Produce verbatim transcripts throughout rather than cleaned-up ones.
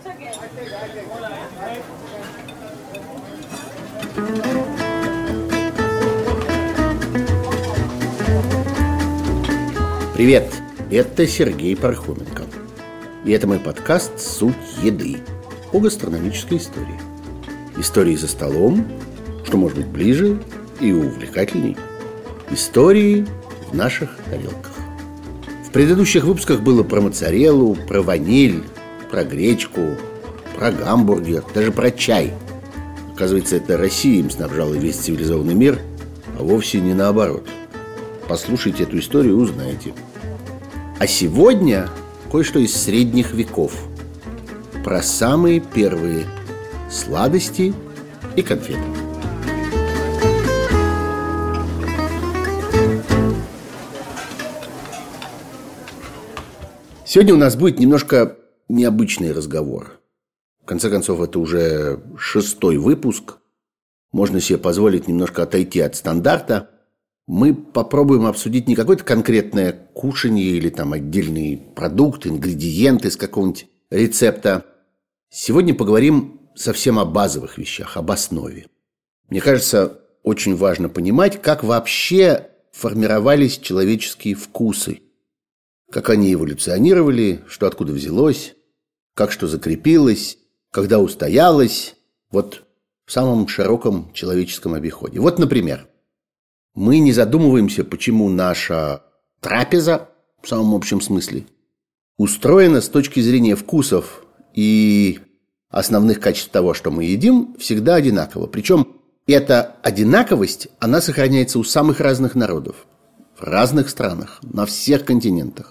Привет, это Сергей Пархоменко. И это мой подкаст «Суть еды» о гастрономической истории. Истории за столом, что может быть ближе и увлекательней. Истории в наших тарелках. В предыдущих выпусках было про моцареллу, про ваниль, про гречку, про гамбургер, даже про чай. Оказывается, это Россия им снабжала весь цивилизованный мир, а вовсе не наоборот. Послушайте эту историю и узнаете. А сегодня кое-что из средних веков. Про самые первые сладости и конфеты. Сегодня у нас будет немножко необычный разговор. В конце концов, это уже шестой выпуск. Можно себе позволить немножко отойти от стандарта. Мы попробуем обсудить не какое-то конкретное кушанье или там отдельный продукт, ингредиент из какого-нибудь рецепта. Сегодня поговорим совсем о базовых вещах, об основе. Мне кажется, очень важно понимать, как вообще формировались человеческие вкусы. Как они эволюционировали, что откуда взялось, как что закрепилось, когда устоялось, вот в самом широком человеческом обиходе. Вот, например, мы не задумываемся, почему наша трапеза, в самом общем смысле, устроена с точки зрения вкусов и основных качеств того, что мы едим, всегда одинаково. Причем эта одинаковость, она сохраняется у самых разных народов, в разных странах, на всех континентах.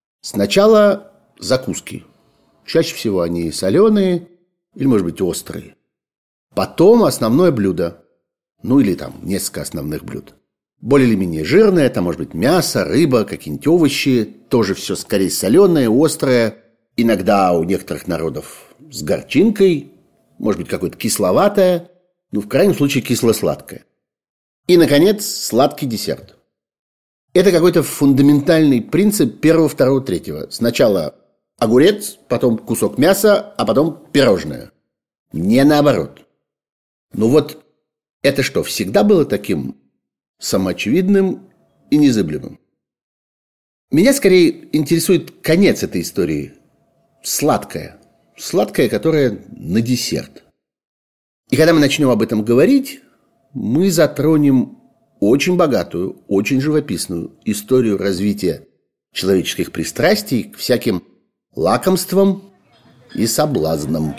Сначала закуски. Чаще всего они соленые или, может быть, острые. Потом основное блюдо. Ну, или там несколько основных блюд. Более или менее жирное, там может быть мясо, рыба, какие-нибудь овощи. Тоже все скорее соленое, острое. Иногда у некоторых народов с горчинкой. Может быть, какое-то кисловатое. Ну, в крайнем случае, кисло-сладкое. И, наконец, сладкий десерт. Это какой-то фундаментальный принцип первого, второго, третьего. Сначала огурец, потом кусок мяса, а потом пирожное. Не наоборот. Ну вот, это что, всегда было таким самоочевидным и незыблемым? Меня скорее интересует конец этой истории. Сладкое. Сладкое, которое на десерт. И когда мы начнем об этом говорить, мы затронем очень богатую, очень живописную историю развития человеческих пристрастий к всяким лакомствам и соблазнам.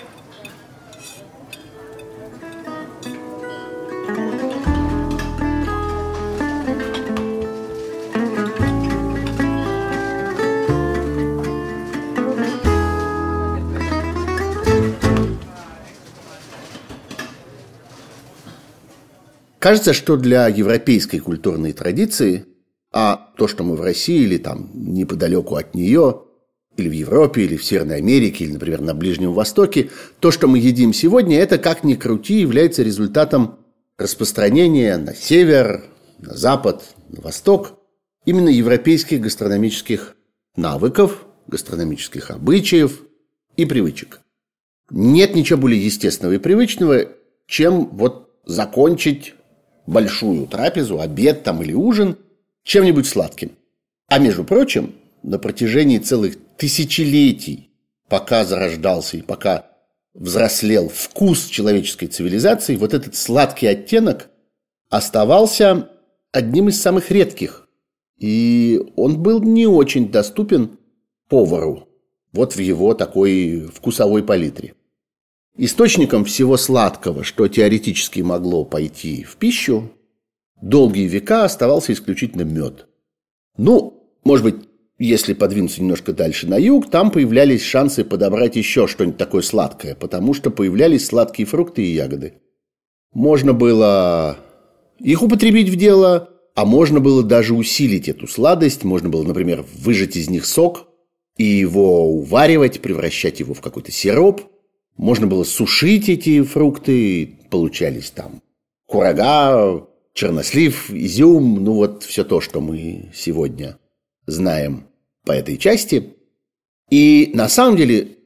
Кажется, что для европейской культурной традиции, а то, что мы в России или там неподалеку от нее, или в Европе, или в Северной Америке, или, например, на Ближнем Востоке, то, что мы едим сегодня, это, как ни крути, является результатом распространения на север, на запад, на восток именно европейских гастрономических навыков, гастрономических обычаев и привычек. Нет ничего более естественного и привычного, чем вот закончить большую трапезу, обед там или ужин чем-нибудь сладким. А между прочим, на протяжении целых тысячелетий, пока зарождался и пока взрослел вкус человеческой цивилизации, вот этот сладкий оттенок оставался одним из самых редких. И он был не очень доступен повару вот в его такой вкусовой палитре. Источником всего сладкого, что теоретически могло пойти в пищу, долгие века оставался исключительно мед. Ну, может быть, если подвинуться немножко дальше на юг, там появлялись шансы подобрать еще что-нибудь такое сладкое, потому что появлялись сладкие фрукты и ягоды. Можно было их употребить в дело, а можно было даже усилить эту сладость. Можно было, например, выжать из них сок и его уваривать, превращать его в какой-то сироп. Можно было сушить эти фрукты, получались там курага, чернослив, изюм, ну вот все то, что мы сегодня знаем по этой части. И на самом деле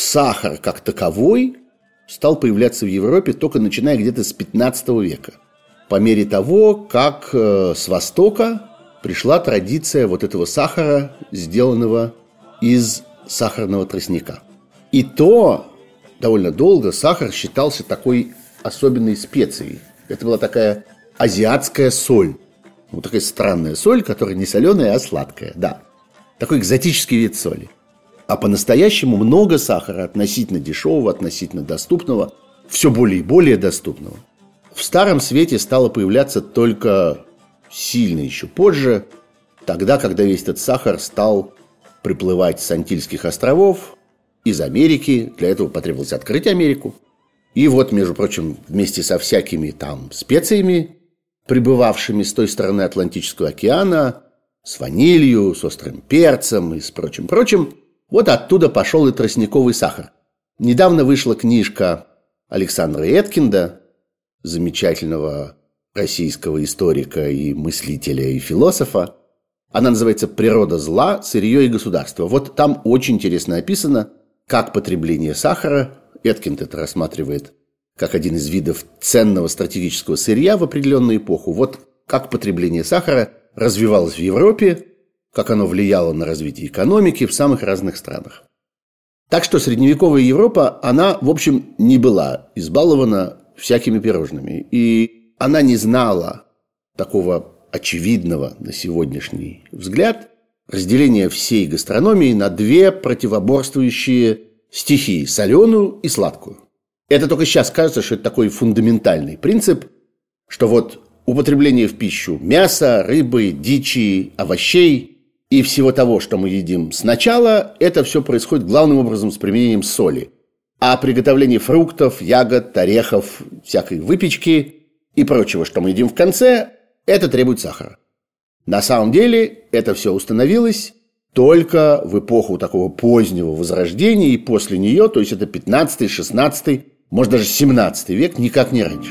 сахар как таковой стал появляться в Европе только начиная где-то с пятнадцатого века. По мере того, как с Востока пришла традиция вот этого сахара, сделанного из сахарного тростника. И то довольно долго сахар считался такой особенной специей. Это была такая азиатская соль. Вот такая странная соль, которая не соленая, а сладкая. Да, такой экзотический вид соли. А по-настоящему много сахара, относительно дешевого, относительно доступного, все более и более доступного, в Старом Свете стало появляться только сильно еще позже, тогда, когда весь этот сахар стал приплывать с Антильских островов, из Америки. Для этого потребовалось открыть Америку. И вот, между прочим, вместе со всякими там специями, прибывавшими с той стороны Атлантического океана, с ванилью, с острым перцем и с прочим-прочим, вот оттуда пошел и тростниковый сахар. Недавно вышла книжка Александра Эткинда, замечательного российского историка и мыслителя и философа. Она называется «Природа зла, сырье и государство». Вот там очень интересно описано, как потребление сахара, Эткинд это рассматривает как один из видов ценного стратегического сырья в определенную эпоху, вот как потребление сахара развивалось в Европе, как оно влияло на развитие экономики в самых разных странах. Так что средневековая Европа, она, в общем, не была избалована всякими пирожными. И она не знала такого очевидного на сегодняшний взгляд разделения всей гастрономии на две противоборствующие стихии – соленую и сладкую. Это только сейчас кажется, что это такой фундаментальный принцип, что вот употребление в пищу мяса, рыбы, дичи, овощей и всего того, что мы едим сначала, это все происходит главным образом с применением соли. А приготовление фруктов, ягод, орехов, всякой выпечки и прочего, что мы едим в конце, это требует сахара. На самом деле это все установилось только в эпоху такого позднего Возрождения и после нее, то есть это пятнадцатый, шестнадцатый, может даже семнадцатый век, никак не раньше.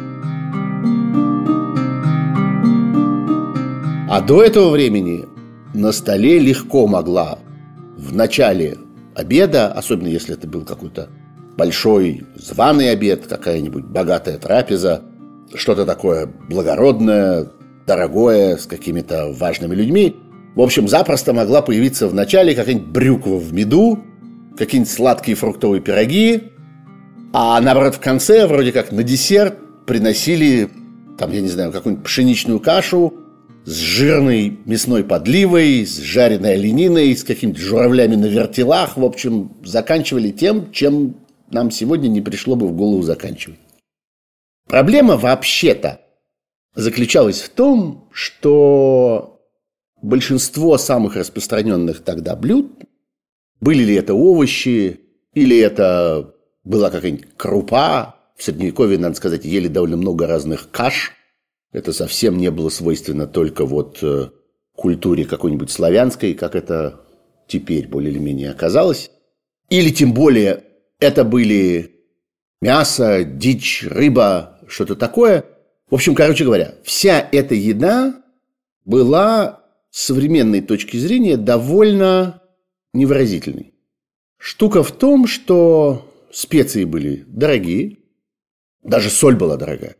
А до этого времени на столе легко могла в начале обеда, особенно если это был какой-то большой званый обед, какая-нибудь богатая трапеза, что-то такое благородное, дорогое, с какими-то важными людьми, в общем, запросто могла появиться в начале какая-нибудь брюква в меду, какие-нибудь сладкие фруктовые пироги, а наоборот в конце, вроде как на десерт, приносили, там, я не знаю, какую-нибудь пшеничную кашу с жирной мясной подливой, с жареной олениной, с какими-то журавлями на вертелах. В общем, заканчивали тем, чем нам сегодня не пришло бы в голову заканчивать. Проблема вообще-то заключалась в том, что большинство самых распространенных тогда блюд, были ли это овощи, или это была какая-нибудь крупа, в Средневековье, надо сказать, ели довольно много разных каш. Это совсем не было свойственно только вот культуре какой-нибудь славянской, как это теперь более или менее оказалось. Или тем более это были мясо, дичь, рыба, что-то такое. В общем, короче говоря, вся эта еда была с современной точки зрения довольно невыразительной. Штука в том, что специи были дорогие, даже соль была дорогая.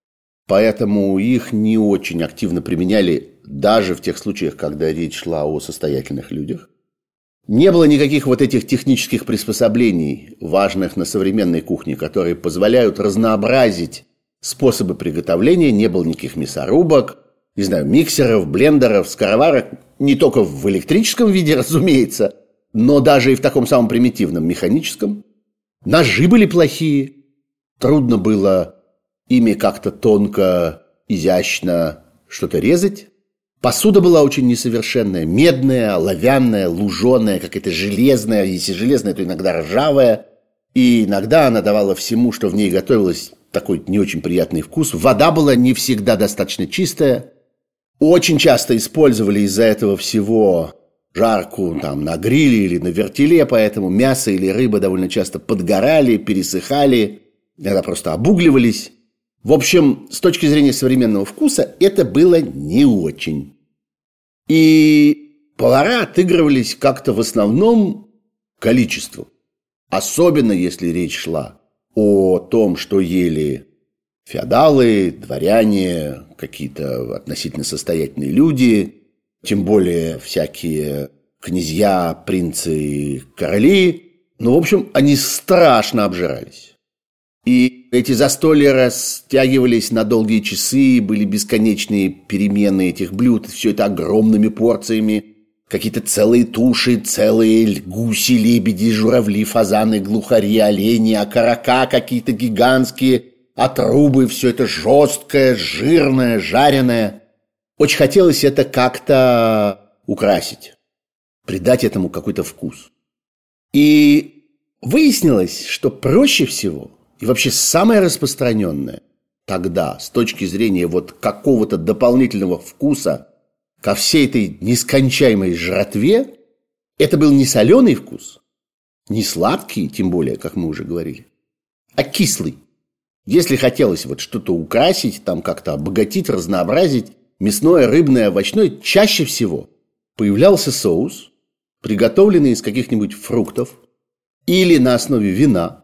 Поэтому их не очень активно применяли даже в тех случаях, когда речь шла о состоятельных людях. Не было никаких вот этих технических приспособлений, важных на современной кухне, которые позволяют разнообразить способы приготовления. Не было никаких мясорубок, не знаю, миксеров, блендеров, скороварок. Не только в электрическом виде, разумеется, но даже и в таком самом примитивном, механическом. Ножи были плохие. Трудно было ими как-то тонко, изящно что-то резать. Посуда была очень несовершенная, медная, оловянная, луженая, какая-то железная. Если железная, то иногда ржавая. И иногда она давала всему, что в ней готовилось, такой не очень приятный вкус. Вода была не всегда достаточно чистая. Очень часто использовали из-за этого всего жарку там, на гриле или на вертеле, поэтому мясо или рыба довольно часто подгорали, пересыхали, иногда просто обугливались. В общем, с точки зрения современного вкуса, это было не очень. И повара отыгрывались как-то в основном количеством. особенно если речь шла о том, что ели феодалы, дворяне, какие-то относительно состоятельные люди, тем более всякие князья, принцы, короли. Ну, в общем, они страшно обжирались. И эти застолья растягивались на долгие часы, были бесконечные перемены этих блюд, все это огромными порциями, какие-то целые туши, целые гуси, лебеди, журавли, фазаны, глухари, олени, окорока какие-то гигантские, отрубы, все это жесткое, жирное, жареное. Очень хотелось это как-то украсить, придать этому какой-то вкус. И выяснилось, что проще всего и вообще самое распространенное тогда с точки зрения вот какого-то дополнительного вкуса ко всей этой нескончаемой жратве, это был не соленый вкус, не сладкий, тем более, как мы уже говорили, а кислый. Если хотелось вот что-то украсить, там как-то обогатить, разнообразить, мясное, рыбное, овощное, чаще всего появлялся соус, приготовленный из каких-нибудь фруктов, или на основе вина,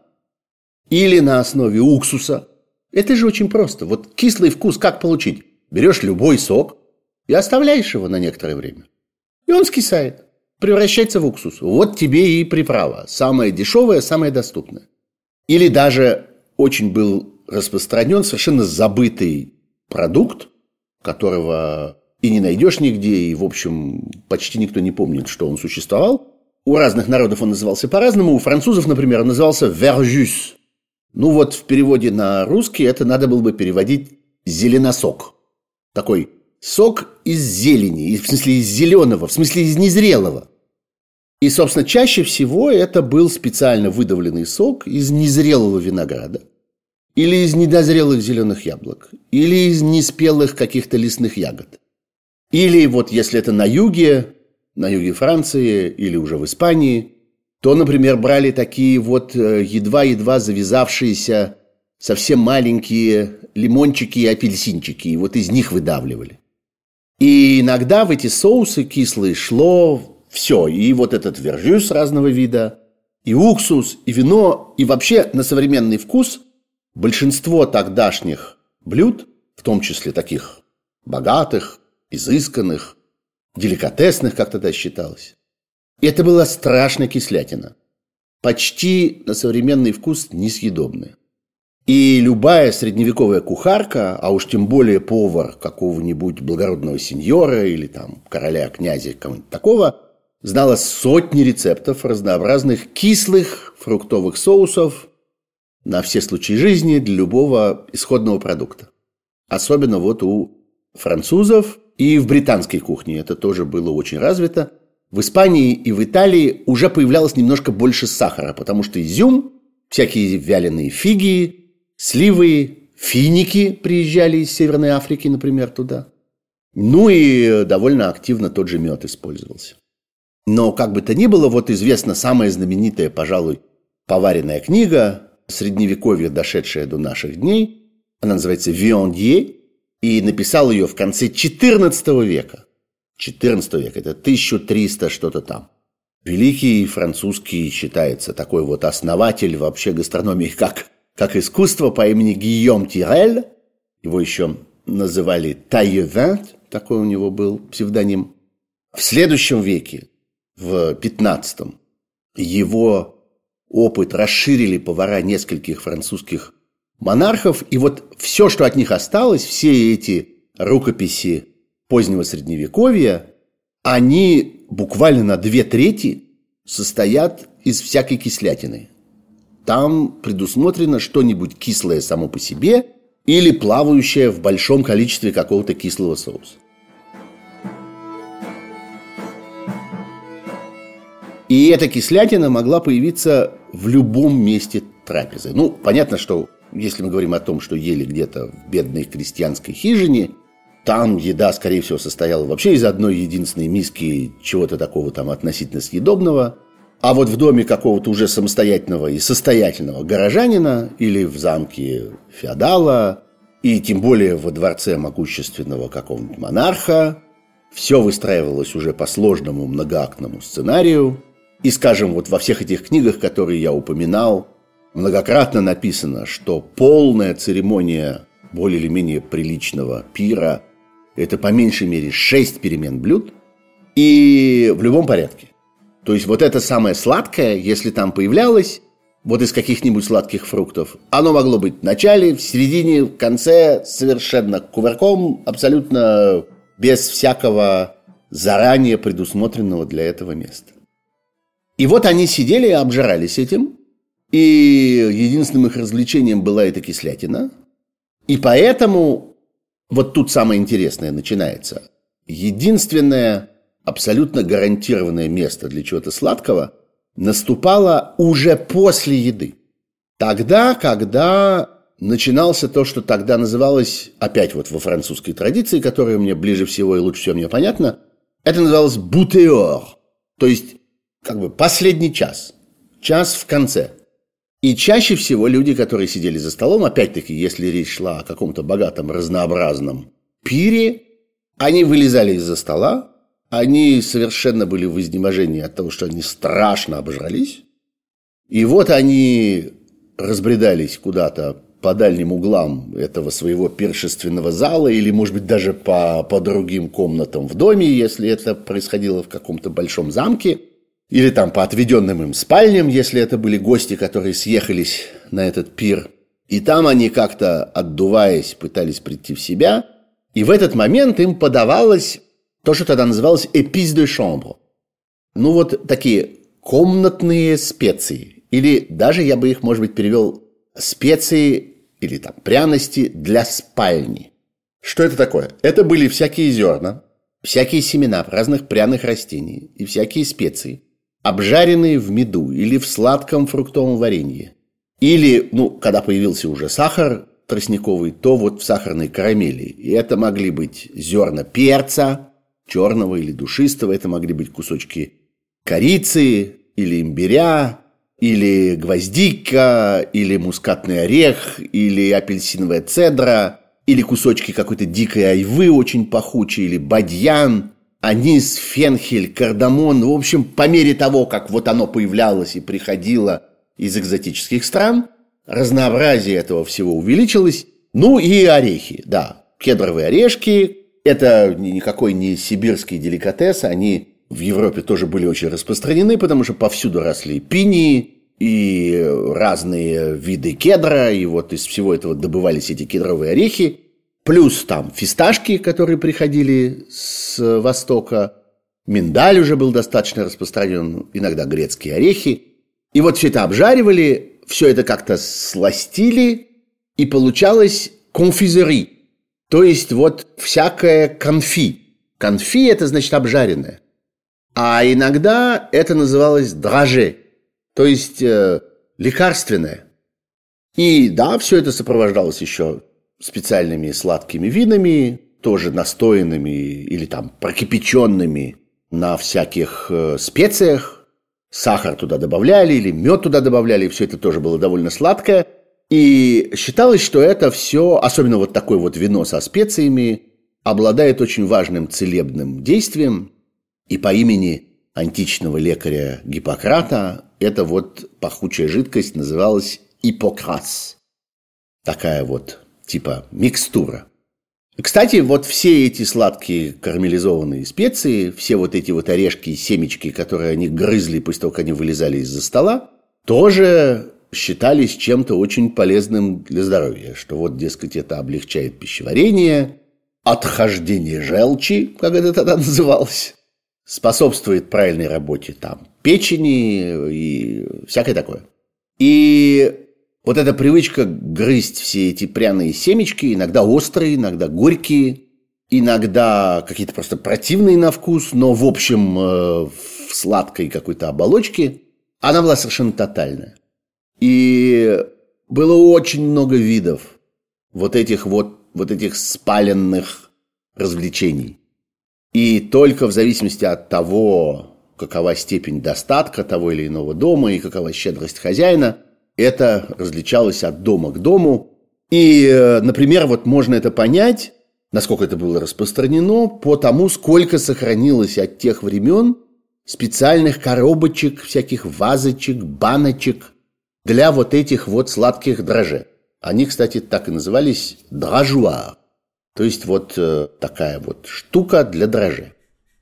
или на основе уксуса. Это же очень просто. Вот кислый вкус как получить? Берешь любой сок и оставляешь его на некоторое время. И он скисает, превращается в уксус. Вот тебе и приправа. Самая дешевая, самая доступная. Или даже очень был распространен совершенно забытый продукт, которого и не найдешь нигде, и, в общем, почти никто не помнит, что он существовал. У разных народов он назывался по-разному. У французов, например, он назывался «verjus». Ну вот в переводе на русский это надо было бы переводить «зеленосок». Такой сок из зелени, в смысле из зеленого, в смысле из незрелого. И, собственно, чаще всего это был специально выдавленный сок из незрелого винограда, или из недозрелых зеленых яблок, или из неспелых каких-то лесных ягод. Или вот если это на юге, на юге Франции или уже в Испании, то, например, брали такие вот едва-едва завязавшиеся совсем маленькие лимончики и апельсинчики, и вот из них выдавливали. И иногда в эти соусы кислые шло все, и вот этот вержюс разного вида, и уксус, и вино, и вообще на современный вкус большинство тогдашних блюд, в том числе таких богатых, изысканных, деликатесных, как тогда считалось, это была страшная кислятина, почти на современный вкус несъедобная. И любая средневековая кухарка, а уж тем более повар какого-нибудь благородного сеньора или там короля, князя, кого-нибудь такого, знала сотни рецептов разнообразных кислых фруктовых соусов на все случаи жизни для любого исходного продукта. Особенно вот у французов и в британской кухне это тоже было очень развито. В Испании и в Италии уже появлялось немножко больше сахара, потому что изюм, всякие вяленые фиги, сливы, финики приезжали из Северной Африки, например, туда. Ну и довольно активно тот же мед использовался. Но как бы то ни было, вот известна самая знаменитая, пожалуй, поваренная книга Средневековья, дошедшая до наших дней. Она называется «Виандье», и написал ее в конце четырнадцатого века. четырнадцатого века, это тысяча триста что-то там. Великий французский считается такой вот основатель вообще гастрономии как, как искусство по имени Гийом Тирель. Его еще называли Таille-Vin, такой у него был псевдоним. В следующем веке, в пятнадцатом, его опыт расширили повара нескольких французских монархов. И вот все, что от них осталось, все эти рукописи позднего Средневековья, они буквально на две трети состоят из всякой кислятины. Там предусмотрено что-нибудь кислое само по себе или плавающее в большом количестве какого-то кислого соуса. И эта кислятина могла появиться в любом месте трапезы. Ну, понятно, что если мы говорим о том, что ели где-то в бедной крестьянской хижине, там еда, скорее всего, состояла вообще из одной единственной миски чего-то такого там относительно съедобного. А вот в доме какого-то уже самостоятельного и состоятельного горожанина или в замке феодала, и тем более во дворце могущественного какого-нибудь монарха, все выстраивалось уже по сложному многоактному сценарию. И, скажем, вот во всех этих книгах, которые я упоминал, многократно написано, что полная церемония более или менее приличного пира – это по меньшей мере шесть перемен блюд и в любом порядке. То есть вот это самое сладкое, если там появлялось, вот из каких-нибудь сладких фруктов, оно могло быть в начале, в середине, в конце, совершенно кувырком, абсолютно без всякого заранее предусмотренного для этого места. И вот они сидели и обжирались этим, и единственным их развлечением была эта кислятина. И поэтому вот тут самое интересное начинается. Единственное абсолютно гарантированное место для чего-то сладкого наступало уже после еды. Тогда, когда начинался то, что тогда называлось, опять вот во французской традиции, которая мне ближе всего и лучше всего мне понятна, это называлось «бутеор», то есть как бы последний час, час в конце. И чаще всего люди, которые сидели за столом, опять-таки, если речь шла о каком-то богатом, разнообразном пире, они вылезали из-за стола, они совершенно были в изнеможении от того, что они страшно обожрались. И вот они разбредались куда-то по дальним углам этого своего пиршественного зала или, может быть, даже по, по другим комнатам в доме, если это происходило в каком-то большом замке, или там по отведенным им спальням, если это были гости, которые съехались на этот пир. И там они как-то, отдуваясь, пытались прийти в себя. И в этот момент им подавалось то, что тогда называлось «épices de chambre». Ну, вот такие комнатные специи. Или даже я бы их, может быть, перевел специи или там пряности для спальни. Что это такое? Это были всякие зерна, всякие семена разных пряных растений и всякие специи, обжаренные в меду или в сладком фруктовом варенье. Или, ну, когда появился уже сахар тростниковый, то вот в сахарной карамели. И это могли быть зерна перца, черного или душистого, это могли быть кусочки корицы или имбиря, или гвоздика, или мускатный орех, или апельсиновая цедра, или кусочки какой-то дикой айвы очень пахучей, или бадьян, анис, фенхель, кардамон. В общем, по мере того, как вот оно появлялось и приходило из экзотических стран, разнообразие этого всего увеличилось. Ну и орехи, да, кедровые орешки. Это никакой не сибирский деликатес, они в Европе тоже были очень распространены, потому что повсюду росли пинии и разные виды кедра, и вот из всего этого добывались эти кедровые орехи, плюс там фисташки, которые приходили с Востока, миндаль уже был достаточно распространен, иногда грецкие орехи. И вот все это обжаривали, все это как-то сластили, и получалось конфизери. То есть вот всякое конфи. Конфи – это значит обжаренное. А иногда это называлось драже, то есть э, лекарственное. И да, все это сопровождалось еще специальными сладкими винами, тоже настоянными или там прокипяченными на всяких э, специях. Сахар туда добавляли или мед туда добавляли, и все это тоже было довольно сладкое. И считалось, что это все, особенно вот такое вот вино со специями, обладает очень важным целебным действием. И по имени античного лекаря Гиппократа эта вот пахучая жидкость называлась ипокрас. Такая вот типа микстура. Кстати, вот все эти сладкие карамелизованные специи, все вот эти вот орешки и семечки, которые они грызли после того, как они вылезали из-за стола, тоже считались чем-то очень полезным для здоровья, что вот, дескать, это облегчает пищеварение, отхождение желчи, как это тогда называлось, способствует правильной работе там печени и всякое такое. И вот эта привычка грызть все эти пряные семечки, иногда острые, иногда горькие, иногда какие-то просто противные на вкус, но в общем в сладкой какой-то оболочке, она была совершенно тотальная. И было очень много видов вот этих вот, вот этих спаленных развлечений. И только в зависимости от того, какова степень достатка того или иного дома и какова щедрость хозяина, это различалось от дома к дому. И, например, вот можно это понять, насколько это было распространено, по тому, сколько сохранилось от тех времен специальных коробочек, всяких вазочек, баночек для вот этих вот сладких дрожжей. Они, кстати, так и назывались дрожжуар. То есть вот э, такая вот штука для дрожжей.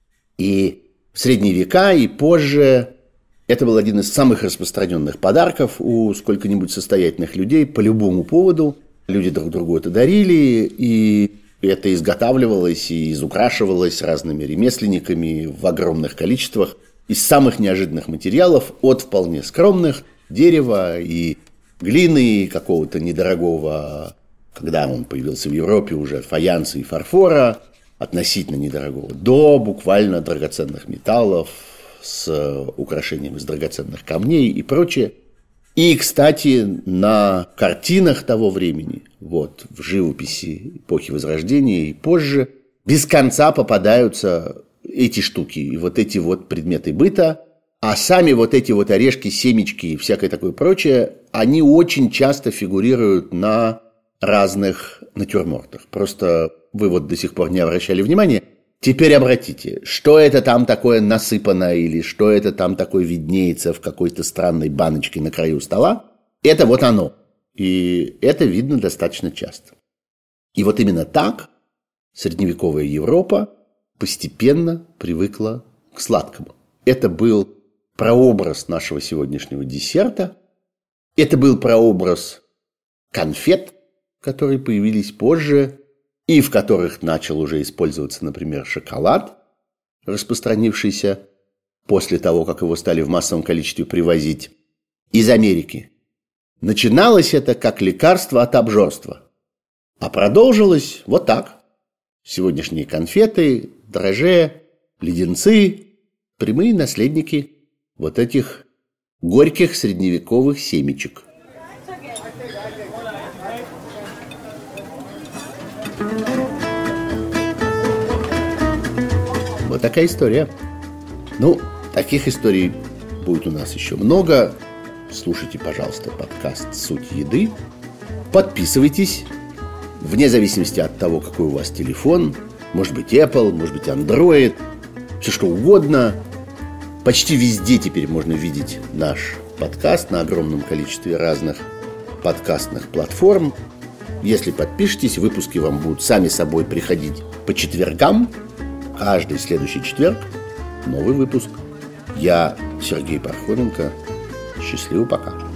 И в средние века и позже это был один из самых распространенных подарков у сколько-нибудь состоятельных людей по любому поводу. Люди друг другу это дарили, и это изготавливалось и изукрашивалось разными ремесленниками в огромных количествах из самых неожиданных материалов, от вполне скромных дерева и глины, и какого-то недорогого, когда он появился в Европе, уже фаянса и фарфора, относительно недорогого, до буквально драгоценных металлов с украшением из драгоценных камней и прочее. И, кстати, на картинах того времени, вот, в живописи эпохи Возрождения и позже, без конца попадаются эти штуки, и вот эти вот предметы быта, а сами вот эти вот орешки, семечки и всякое такое прочее, они очень часто фигурируют на разных натюрмортах. Просто вы вот до сих пор не обращали внимания. Теперь обратите, что это там такое насыпано или что это там такое виднеется в какой-то странной баночке на краю стола. Это вот оно. И это видно достаточно часто. И вот именно так средневековая Европа постепенно привыкла к сладкому. Это был прообраз нашего сегодняшнего десерта. Это был прообраз конфет, которые появились позже, и в которых начал уже использоваться, например, шоколад, распространившийся после того, как его стали в массовом количестве привозить из Америки. Начиналось это как лекарство от обжорства, а продолжилось вот так. Сегодняшние конфеты, дрожжи, леденцы – прямые наследники вот этих горьких средневековых семечек. Вот такая история. Ну, таких историй будет у нас еще много. Слушайте, пожалуйста, подкаст «Суть еды». Подписывайтесь, вне зависимости от того, какой у вас телефон. Может быть, Apple, может быть, Android, все что угодно. Почти везде теперь можно видеть наш подкаст на огромном количестве разных подкастных платформ. Если подпишетесь, выпуски вам будут сами собой приходить по четвергам. Каждый следующий четверг новый выпуск. Я Сергей Пархоменко. Счастливо, пока.